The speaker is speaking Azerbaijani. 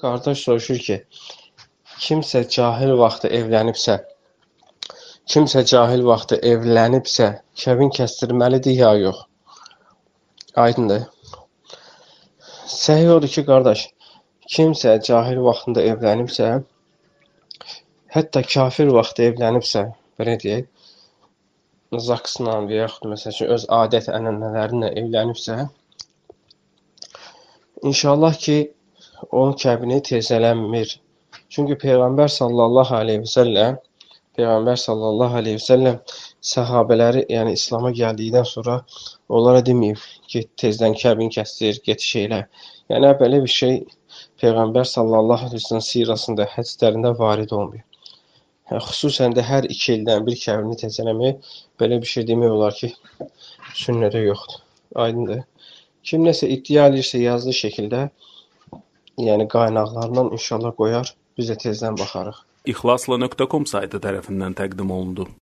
Qardaş soruşur ki, kimsə cahil vaxtı evlənibsə, kəbin kəsdirməlidir ya yox? Aydındır. Səhih odur ki, qardaş, kimsə cahil vaxtında evlənibsə, hətta kafir vaxtı evlənibsə, belə deyək, zaksla və yaxud məsəl üçün öz adət ənənələri ilə evlənibsə, inşallah ki, onun kəbini tezələnmir. Çünki Peyğəmbər sallallahu aleyhi və səlləm səhabələri, yəni İslam'a gəldikdən sonra onlara deməyib, get tezdən kəbin kəsdir, get şeylə. Yəni belə bir şey Peyğəmbər sallallahu aleyhi və səlləm sirasında, hədislərində varid olmuyor. Xüsusən də hər 2 ildən bir kəbini təzələmək, belə bir şey demək olar ki, sünnədə yoxdur. Aydındır. Kim nəsə iddia edirsə yazılı şəkildə, yəni qaynaqlarından inşallah qoyar, biz də tezdən baxarıq. İxlasla.com saytı tərəfindən təqdim olundu.